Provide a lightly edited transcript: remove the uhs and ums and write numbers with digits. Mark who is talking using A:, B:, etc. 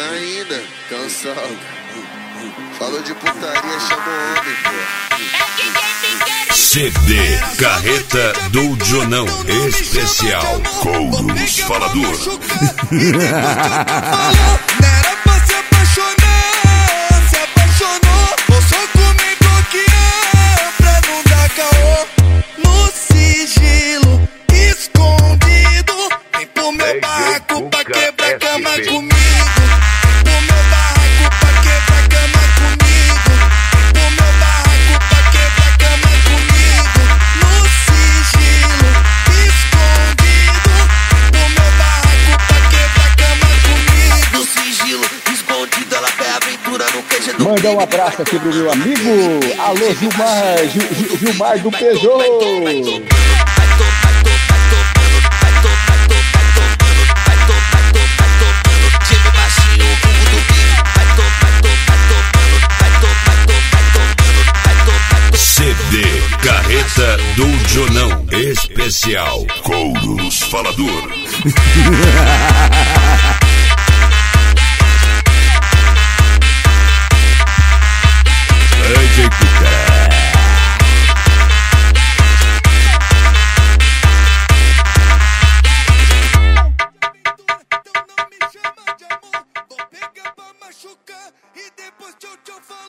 A: Ainda, cansado. Falou de putaria, chamou homem, pô.
B: CD Carreta do Jonão Especial Couros Falador.
C: Não era pra se apaixonar, se apaixonou. Vou só comer bloquear pra não dar caô. No sigilo, escondido. Vem pro meu barraco pra quebrar cama comigo. Pro meu barraco pra quebrar cama comigo. Pro meu barraco pra quebrar cama comigo. No sigilo, escondido. Pro meu barraco pra quebrar cama comigo. No sigilo, escondido, ela pé aventura no queijo do.
D: Manda um abraço aqui pro meu amigo. Alô, Gilmar do Peugeot.
B: CD Carreta do Jonão Especial Couros Falador.